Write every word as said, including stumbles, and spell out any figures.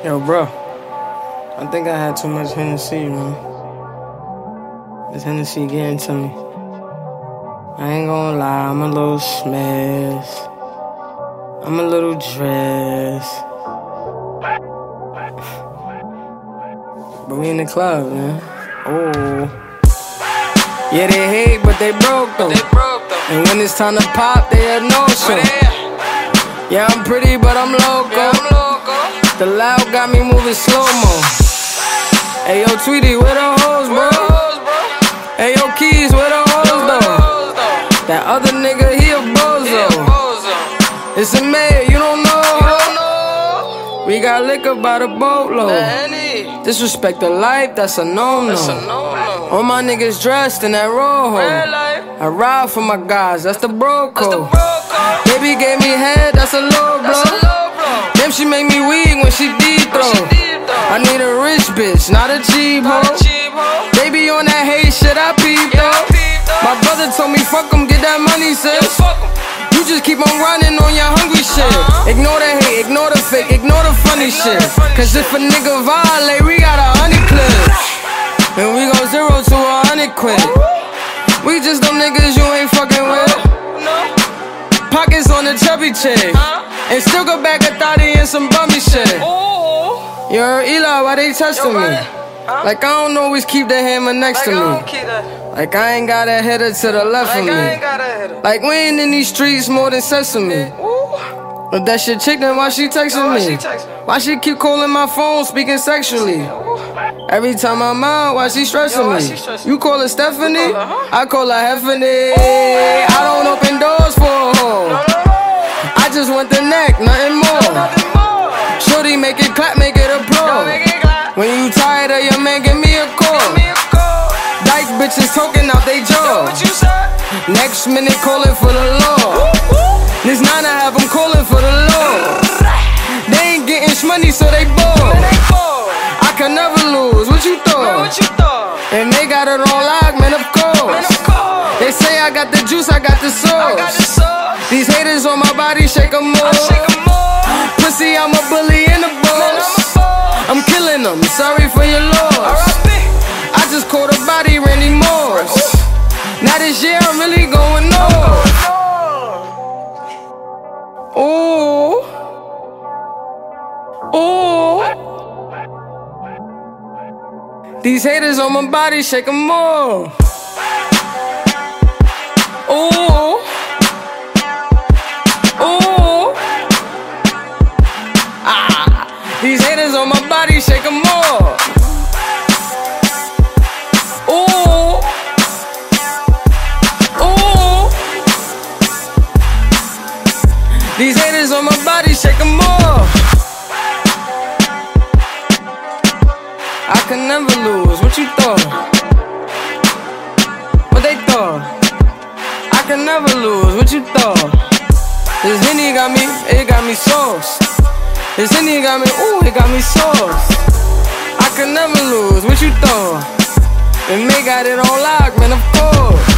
Yo, bro, I think I had too much Hennessy, man. This Hennessy getting to me. I ain't gonna lie, I'm a little smashed. I'm a little dressed. But we in the club, man. Oh. Yeah, they hate, but they broke though. They broke though. And when it's time to pop, they had no show. Yeah, I'm pretty, but I'm loco. Yeah, I'm loco. The loud got me moving slow-mo. Hey, yo, Tweety, where the hoes, bro? Hey, yo, Keys, where the hoes, though? That other nigga, he a bozo. It's a mayor, you don't know. We got liquor by the boatload. Disrespect the life, that's a no-no. All my niggas dressed in that rojo. I ride for my guys, that's the bro code. Baby gave me head, that's a low blow. Damn, she make me weak when she deep throw. I need a rich bitch, not a cheap hoe. Baby on that hate shit, I peep though. My brother told me fuck em, get that money, sis. You just keep on running on your hungry shit. Ignore the hate, ignore the fake, ignore the funny shit. Cause if a nigga violate, we got a hundred clips. And we go zero to a hundred quid. We just them niggas you ain't fucking with. Pockets on the chubby chick. And still go back a thotty and some bummy shit. You heard Eli, why they testing me? Like I don't always keep the hammer next to me. Like I ain't got a header to the left of me. Like we ain't in these streets more than sesame. But that shit chick, then why she texting me? Why she keep calling my phone, speaking sexually? Every time I'm out, why she stressing me? You call her Stephanie, I call her Heffany. I don't open doors for a hoe. I just want the neck, nothing more. Shorty make it clap, make it applaud. When you tired of your man, give me a call. Dyke bitches talking out they jaw. Next minute calling for the law. This nine I have them calling for the law. They ain't getting shmoney so they bored. I can never lose, what you thought? And they got it on lock, man, of course. They say I got the juice, I got the sauce. These haters on my body, shake them more. Pussy, I'm a bully and a boss. I'm killing them, sorry for your loss. I just caught a body, Randy Moss. Now this year I'm really going off. Ooh. Ooh. These haters on my body, shake them more. Ooh. Ooh. Ah. These haters on my body, shake them more. Ooh. Ooh. These haters on my body, shake them more. I can never lose, what you thought? What they thought? I can never lose, what you thought? This Henny got me, it got me sauce. This Henny got me, ooh, it got me sauce. I can never lose, what you thought? And they got it on lock, man, of course.